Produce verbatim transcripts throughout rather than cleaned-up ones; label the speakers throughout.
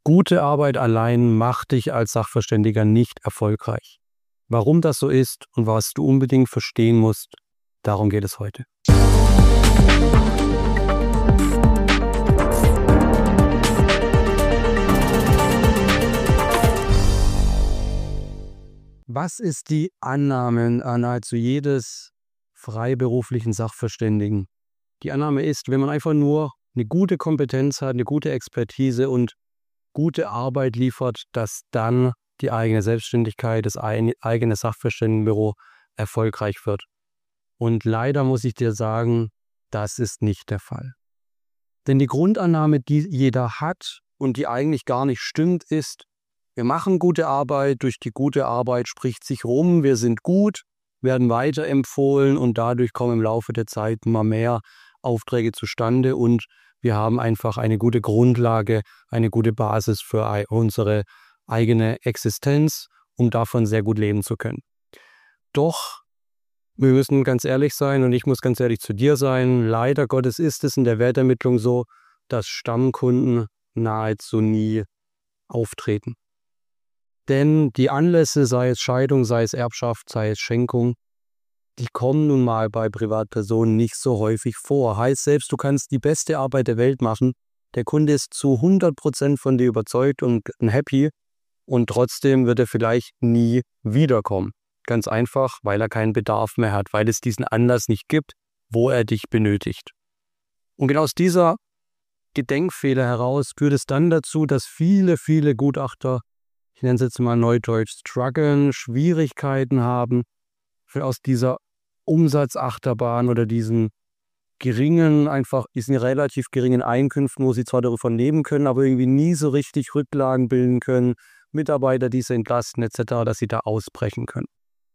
Speaker 1: Gute Arbeit allein macht dich als Sachverständiger nicht erfolgreich. Warum das so ist und was du unbedingt verstehen musst, darum geht es heute. Was ist die Annahme an nahezu jedes freiberuflichen Sachverständigen? Die Annahme ist, wenn man einfach nur eine gute Kompetenz hat, eine gute Expertise und gute Arbeit liefert, dass dann die eigene Selbstständigkeit, das eigene Sachverständigenbüro erfolgreich wird. Und leider muss ich dir sagen, das ist nicht der Fall. Denn die Grundannahme, die jeder hat und die eigentlich gar nicht stimmt, ist, wir machen gute Arbeit, durch die gute Arbeit spricht sich rum, wir sind gut, werden weiterempfohlen und dadurch kommen im Laufe der Zeit immer mehr Aufträge zustande und wir haben einfach eine gute Grundlage, eine gute Basis für unsere eigene Existenz, um davon sehr gut leben zu können. Doch wir müssen ganz ehrlich sein und ich muss ganz ehrlich zu dir sein, leider Gottes ist es in der Wertermittlung so, dass Stammkunden nahezu nie auftreten. Denn die Anlässe, sei es Scheidung, sei es Erbschaft, sei es Schenkung, die kommen nun mal bei Privatpersonen nicht so häufig vor. Heißt, selbst du kannst die beste Arbeit der Welt machen, der Kunde ist zu hundert Prozent von dir überzeugt und happy und trotzdem wird er vielleicht nie wiederkommen. Ganz einfach, weil er keinen Bedarf mehr hat, weil es diesen Anlass nicht gibt, wo er dich benötigt. Und genau aus dieser Gedenkfehler heraus führt es dann dazu, dass viele, viele Gutachter, ich nenne es jetzt mal neudeutsch, strugglen, Schwierigkeiten haben, für aus dieser Umsatzachterbahn oder diesen geringen, einfach diesen relativ geringen Einkünften, wo sie zwar davon leben können, aber irgendwie nie so richtig Rücklagen bilden können, Mitarbeiter, die sie entlasten et cetera, dass sie da ausbrechen können.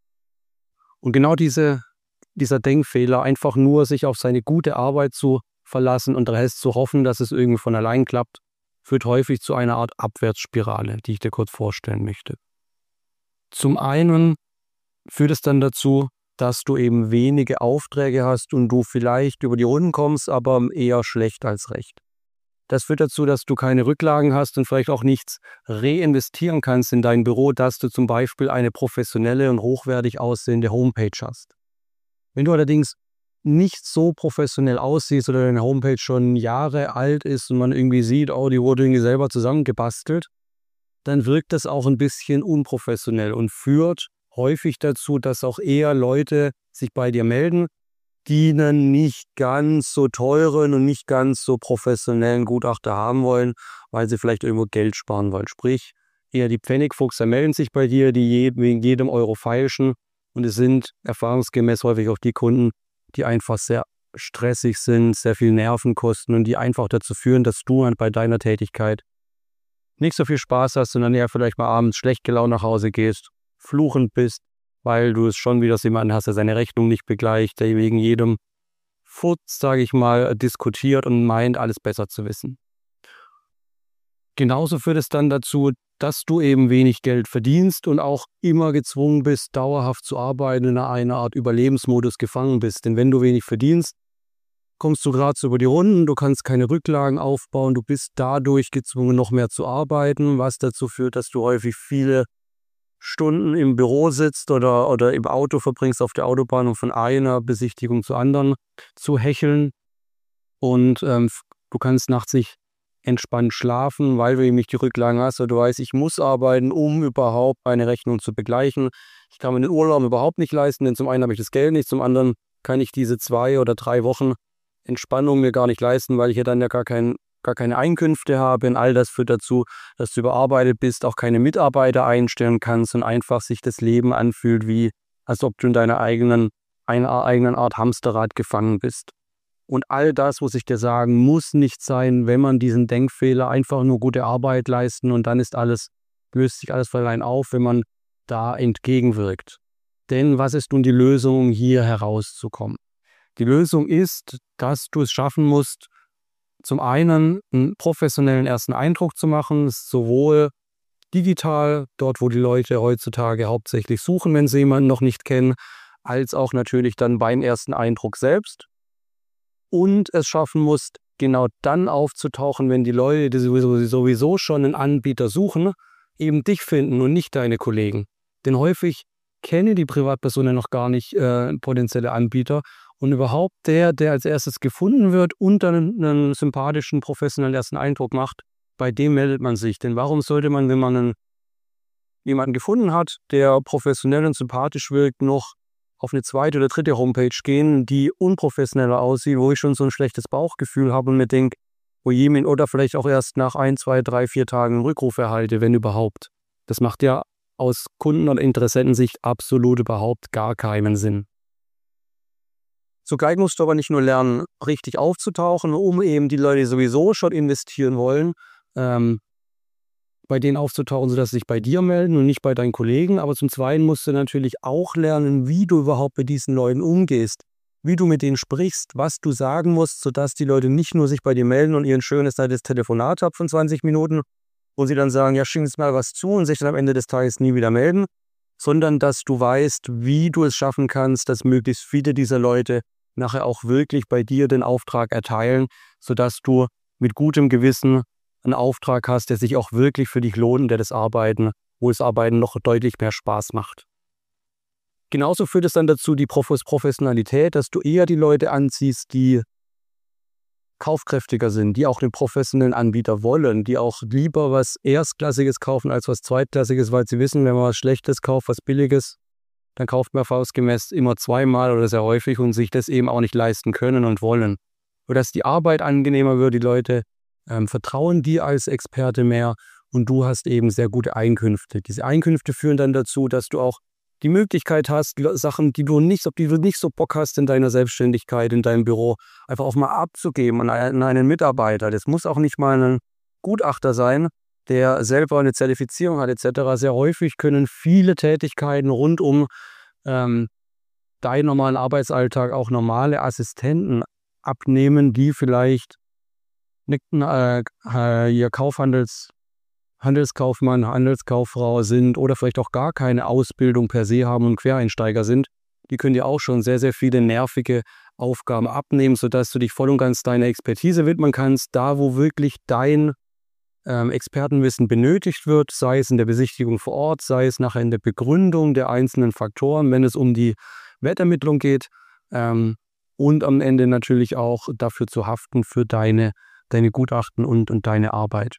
Speaker 1: Und genau diese, dieser Denkfehler, einfach nur sich auf seine gute Arbeit zu verlassen und der Rest zu hoffen, dass es irgendwie von allein klappt, führt häufig zu einer Art Abwärtsspirale, die ich dir kurz vorstellen möchte. Zum einen führt es dann dazu, dass du eben wenige Aufträge hast und du vielleicht über die Runden kommst, aber eher schlecht als recht. Das führt dazu, dass du keine Rücklagen hast und vielleicht auch nichts reinvestieren kannst in dein Büro, dass du zum Beispiel eine professionelle und hochwertig aussehende Homepage hast. Wenn du allerdings nicht so professionell aussiehst oder deine Homepage schon Jahre alt ist und man irgendwie sieht, oh, die wurde irgendwie selber zusammengebastelt, dann wirkt das auch ein bisschen unprofessionell und führt häufig dazu, dass auch eher Leute sich bei dir melden, die einen nicht ganz so teuren und nicht ganz so professionellen Gutachter haben wollen, weil sie vielleicht irgendwo Geld sparen wollen. Sprich, eher die Pfennigfuchser melden sich bei dir, die wegen jedem Euro feilschen und es sind erfahrungsgemäß häufig auch die Kunden, die einfach sehr stressig sind, sehr viel Nerven kosten und die einfach dazu führen, dass du bei deiner Tätigkeit nicht so viel Spaß hast, sondern eher vielleicht mal abends schlecht gelaunt nach Hause gehst, fluchend bist, weil du es schon wieder jemanden hast, der seine Rechnung nicht begleicht, der wegen jedem Futz, sage ich mal, diskutiert und meint, alles besser zu wissen. Genauso führt es dann dazu, dass du eben wenig Geld verdienst und auch immer gezwungen bist, dauerhaft zu arbeiten, in einer Art Überlebensmodus gefangen bist. Denn wenn du wenig verdienst, kommst du gerade so über die Runden, du kannst keine Rücklagen aufbauen, du bist dadurch gezwungen, noch mehr zu arbeiten, was dazu führt, dass du häufig viele Stunden im Büro sitzt oder, oder im Auto verbringst auf der Autobahn, um von einer Besichtigung zur anderen zu hecheln. Und ähm, du kannst nachts nicht entspannt schlafen, weil du eben nicht die Rücklagen hast. Oder du weißt, ich muss arbeiten, um überhaupt meine Rechnung zu begleichen. Ich kann mir den Urlaub überhaupt nicht leisten, denn zum einen habe ich das Geld nicht, zum anderen kann ich diese zwei oder drei Wochen Entspannung mir gar nicht leisten, weil ich ja dann ja gar kein gar keine Einkünfte habe und all das führt dazu, dass du überarbeitet bist, auch keine Mitarbeiter einstellen kannst und einfach sich das Leben anfühlt, wie als ob du in deiner eigenen, einer eigenen Art Hamsterrad gefangen bist. Und all das, muss ich dir sagen, muss nicht sein, wenn man diesen Denkfehler einfach nur gute Arbeit leisten und dann ist alles, löst sich alles von allein auf, wenn man da entgegenwirkt. Denn was ist nun die Lösung, hier herauszukommen? Die Lösung ist, dass du es schaffen musst, zum einen einen professionellen ersten Eindruck zu machen, sowohl digital, dort wo die Leute heutzutage hauptsächlich suchen, wenn sie jemanden noch nicht kennen, als auch natürlich dann beim ersten Eindruck selbst. Und es schaffen musst, genau dann aufzutauchen, wenn die Leute, die sowieso, sowieso schon einen Anbieter suchen, eben dich finden und nicht deine Kollegen. Denn häufig kennen die Privatpersonen noch gar nicht äh, potenzielle Anbieter und überhaupt der, der als erstes gefunden wird und dann einen, einen sympathischen, professionellen ersten Eindruck macht, bei dem meldet man sich. Denn warum sollte man, wenn man einen, jemanden gefunden hat, der professionell und sympathisch wirkt, noch auf eine zweite oder dritte Homepage gehen, die unprofessioneller aussieht, wo ich schon so ein schlechtes Bauchgefühl habe und mir denke, wo jemand oder vielleicht auch erst nach ein, zwei, drei, vier Tagen einen Rückruf erhalte, wenn überhaupt. Das macht ja aus Kunden- oder Interessentensicht absolut überhaupt gar keinen Sinn. Zugleich musst du aber nicht nur lernen, richtig aufzutauchen, um eben die Leute, die sowieso schon investieren wollen, ähm, bei denen aufzutauchen, sodass sie sich bei dir melden und nicht bei deinen Kollegen. Aber zum Zweiten musst du natürlich auch lernen, wie du überhaupt mit diesen Leuten umgehst, wie du mit denen sprichst, was du sagen musst, sodass die Leute nicht nur sich bei dir melden und ihr ein schönes nettes Telefonat habt von zwanzig Minuten, wo sie dann sagen, ja, schick uns mal was zu und sich dann am Ende des Tages nie wieder melden, sondern dass du weißt, wie du es schaffen kannst, dass möglichst viele dieser Leute nachher auch wirklich bei dir den Auftrag erteilen, sodass du mit gutem Gewissen einen Auftrag hast, der sich auch wirklich für dich lohnt, der das Arbeiten, wo das Arbeiten noch deutlich mehr Spaß macht. Genauso führt es dann dazu, die Professionalität, dass du eher die Leute anziehst, die kaufkräftiger sind, die auch den professionellen Anbieter wollen, die auch lieber was Erstklassiges kaufen als was Zweitklassiges, weil sie wissen, wenn man was Schlechtes kauft, was Billiges, dann kauft man erfahrungsgemäß immer zweimal oder sehr häufig und sich das eben auch nicht leisten können und wollen. Sodass die Arbeit angenehmer wird, die Leute ähm, vertrauen dir als Experte mehr und du hast eben sehr gute Einkünfte. Diese Einkünfte führen dann dazu, dass du auch die Möglichkeit hast, Sachen, die du nicht, auf die du nicht so Bock hast in deiner Selbstständigkeit, in deinem Büro, einfach auch mal abzugeben an einen, an einen Mitarbeiter. Das muss auch nicht mal ein Gutachter sein, der selber eine Zertifizierung hat et cetera. Sehr häufig können viele Tätigkeiten rund um ähm, deinen normalen Arbeitsalltag auch normale Assistenten abnehmen, die vielleicht nicht, äh, äh, ihr Kaufhandels Handelskaufmann, Handelskauffrau sind oder vielleicht auch gar keine Ausbildung per se haben und Quereinsteiger sind, die können dir auch schon sehr, sehr viele nervige Aufgaben abnehmen, sodass du dich voll und ganz deiner Expertise widmen kannst, da wo wirklich dein ähm, Expertenwissen benötigt wird, sei es in der Besichtigung vor Ort, sei es nachher in der Begründung der einzelnen Faktoren, wenn es um die Wertermittlung geht ähm, und am Ende natürlich auch dafür zu haften für deine, deine Gutachten und, und deine Arbeit.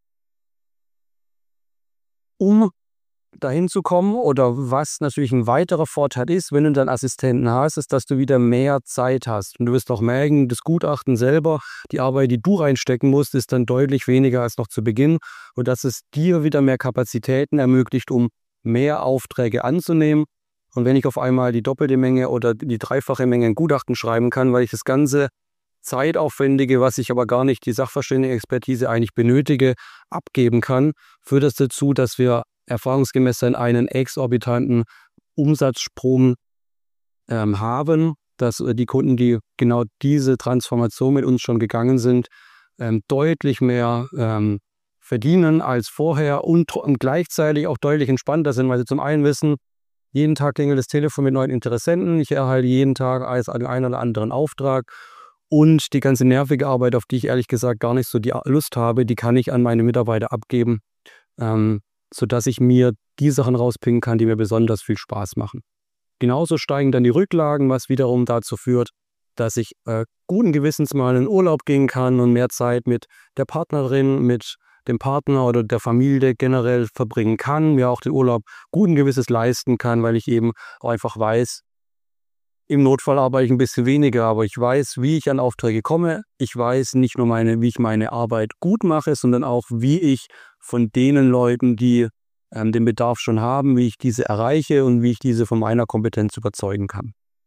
Speaker 1: Um dahin zu kommen oder was natürlich ein weiterer Vorteil ist, wenn du dann Assistenten hast, ist, dass du wieder mehr Zeit hast. Und du wirst auch merken, das Gutachten selber, die Arbeit, die du reinstecken musst, ist dann deutlich weniger als noch zu Beginn und dass es dir wieder mehr Kapazitäten ermöglicht, um mehr Aufträge anzunehmen. Und wenn ich auf einmal die doppelte Menge oder die dreifache Menge ein Gutachten schreiben kann, weil ich das ganze Zeitaufwendige, was ich aber gar nicht die Sachverständigenexpertise eigentlich benötige, abgeben kann, führt das dazu, dass wir erfahrungsgemäß dann einen exorbitanten Umsatzsprung ähm, haben, dass die Kunden, die genau diese Transformation mit uns schon gegangen sind, ähm, deutlich mehr ähm, verdienen als vorher und, und gleichzeitig auch deutlich entspannter sind, weil sie zum einen wissen, jeden Tag klingelt das Telefon mit neuen Interessenten, ich erhalte jeden Tag als einen oder anderen Auftrag. Und die ganze nervige Arbeit, auf die ich ehrlich gesagt gar nicht so die Lust habe, die kann ich an meine Mitarbeiter abgeben, ähm, sodass ich mir die Sachen rauspicken kann, die mir besonders viel Spaß machen. Genauso steigen dann die Rücklagen, was wiederum dazu führt, dass ich äh, guten Gewissens mal in Urlaub gehen kann und mehr Zeit mit der Partnerin, mit dem Partner oder der Familie generell verbringen kann, mir auch den Urlaub guten Gewisses leisten kann, weil ich eben auch einfach weiß, im Notfall arbeite ich ein bisschen weniger, aber ich weiß, wie ich an Aufträge komme. Ich weiß nicht nur, meine, wie ich meine Arbeit gut mache, sondern auch, wie ich von den Leuten, die ähm, den Bedarf schon haben, wie ich diese erreiche und wie ich diese von meiner Kompetenz überzeugen kann.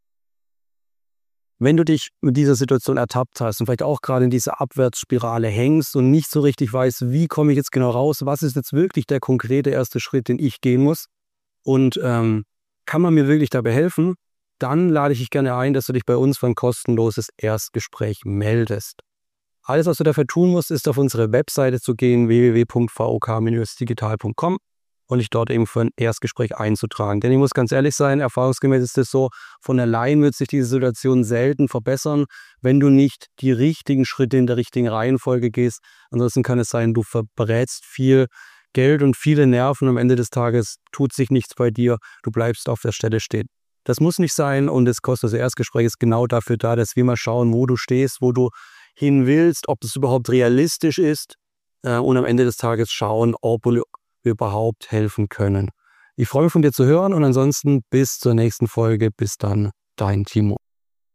Speaker 1: Wenn du dich mit dieser Situation ertappt hast und vielleicht auch gerade in dieser Abwärtsspirale hängst und nicht so richtig weißt, wie komme ich jetzt genau raus, was ist jetzt wirklich der konkrete erste Schritt, den ich gehen muss und ähm, kann man mir wirklich dabei helfen, dann lade ich dich gerne ein, dass du dich bei uns für ein kostenloses Erstgespräch meldest. Alles, was du dafür tun musst, ist auf unsere Webseite zu gehen, w w w punkt v o k dash digital punkt com. und dich dort eben für ein Erstgespräch einzutragen. Denn ich muss ganz ehrlich sein, erfahrungsgemäß ist es so, von allein wird sich diese Situation selten verbessern, wenn du nicht die richtigen Schritte in der richtigen Reihenfolge gehst. Ansonsten kann es sein, du verbrätst viel Geld und viele Nerven. Am Ende des Tages tut sich nichts bei dir. Du bleibst auf der Stelle stehen. Das muss nicht sein und das kostenlose Erstgespräch ist genau dafür da, dass wir mal schauen, wo du stehst, wo du hin willst, ob das überhaupt realistisch ist äh, und am Ende des Tages schauen, ob wir überhaupt helfen können. Ich freue mich von dir zu hören und ansonsten bis zur nächsten Folge. Bis dann, dein Timo.